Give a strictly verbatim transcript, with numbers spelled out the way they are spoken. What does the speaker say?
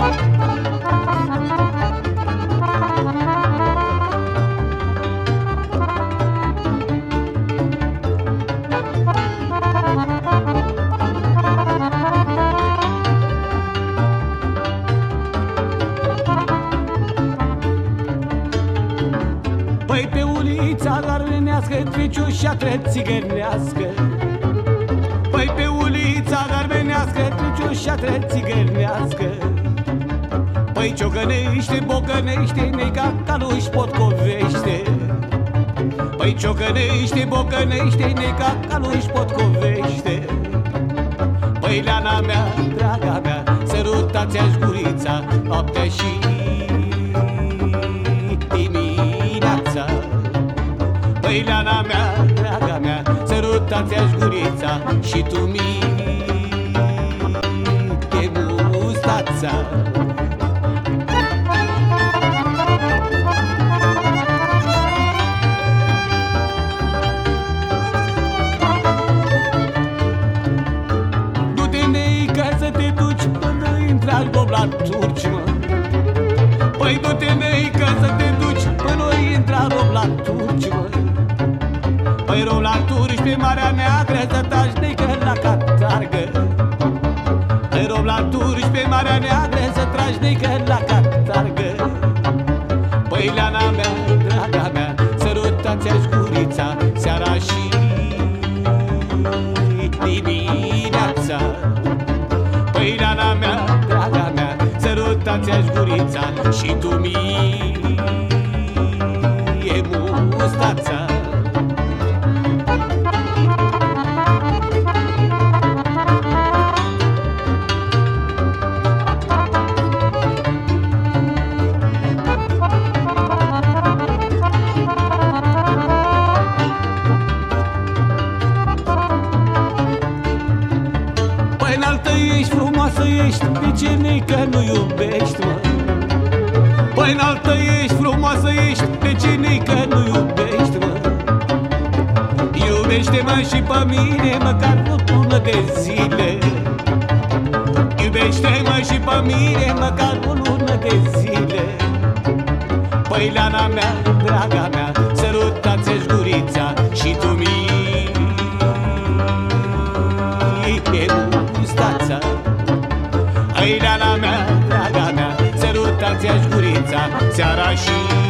Păi pe ulița garbenească trece o șatră țigănească. Păi pe ulița garbenească trece o șatră țigănească. Păi ciocănește, bocănește, neica caluși potcovește. Păi ciocănește, bocănește, neica caluși potcovește. Păi Leana mea, draga mea, sărutați-aș gurița noaptea și dimineața. Păi Leana mea, draga mea, sărutați-aș gurița și tu mi-e mustața. Să te duci până intră rob la turci, mă. Păi du-te, neică, să te duci până intră rob la turci, mă. Păi rob la turci pe Marea Neagră să taci, neică, la catargă. Păi rob la turci pe Marea Neagră să tragi, neică, la catargă. Păi Leana mea, draga mea, sărutați-aș gurița seara și dimineața. Păi Leana mea, draga mea, sărutați-aș gurița și tu mi-e mustața. Ești frumoasă, ești, de ce neică nu iubești, mă? Păi înaltă ești, frumoasă ești, de ce neică nu iubești, mă? Iubește-mă și pe mine, măcar o lună de zile. Iubește-mă și pe mine, măcar o lună de zile. Păi Leana mea, draga mea, sărutați-aș gurița și tu mi-e mustața. Ai Leana mea, draga mea, sărutați-aș gurița seara și